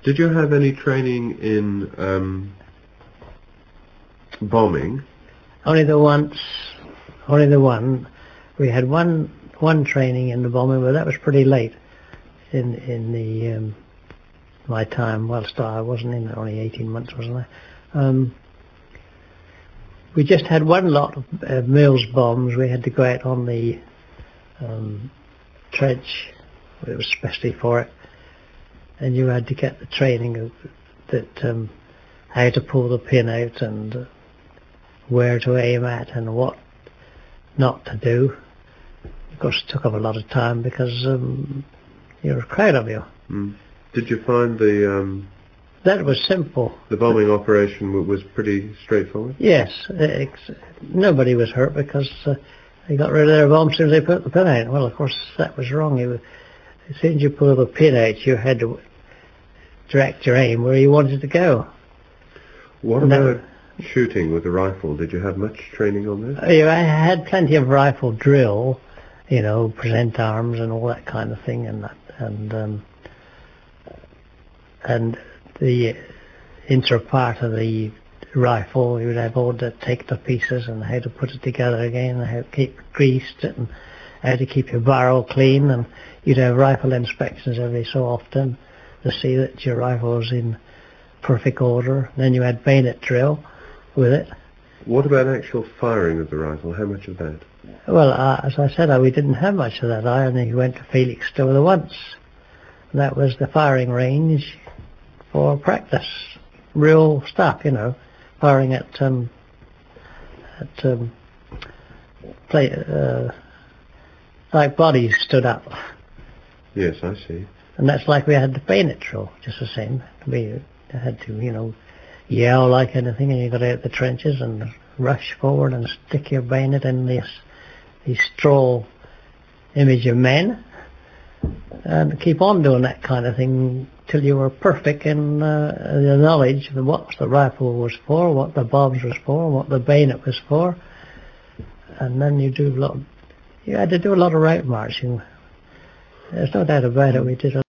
Did you have any training in bombing? Only the one. We had one training in the bombing, but that was pretty late in the my time. Whilst I wasn't in it, only 18 months, wasn't I? We just had one lot of Mills bombs. We had to go out on the trench. It was especially for it, and you had to get the training of that how to pull the pin out and where to aim at and what not to do. Of course, it took up a lot of time because there was a crowd of you. Did you find that was simple? The bombing operation was pretty straightforward? Yes. Nobody was hurt because they got rid of their bombs as soon as they put the pin out. Well, of course, that was wrong. As soon as you pull the pin out, you had to direct your aim where you wanted to go. What about shooting with a rifle? Did you have much training on this? I had plenty of rifle drill, present arms and all that kind of thing, and the inner part of the rifle, you would have all to take the pieces and how to put it together again, and how to keep it greased and how to keep your barrel clean, and you'd have rifle inspections every so often to see that your rifle was in perfect order. Then you had bayonet drill with it. What about actual firing of the rifle? How much of that? Well, as I said, we didn't have much of that. I only went to Felixstowe once. That was the firing range for practice. Real stuff, firing at like bodies stood up. Yes, I see. And that's like we had the bayonet drill, just the same. We had to, yell like anything, and you got out the trenches and rush forward and stick your bayonet in these straw image of men, and keep on doing that kind of thing till you were perfect in the knowledge of what the rifle was for, what the bombs was for, what the bayonet was for. And then you had to do a lot of route marching. There's no doubt about it. We did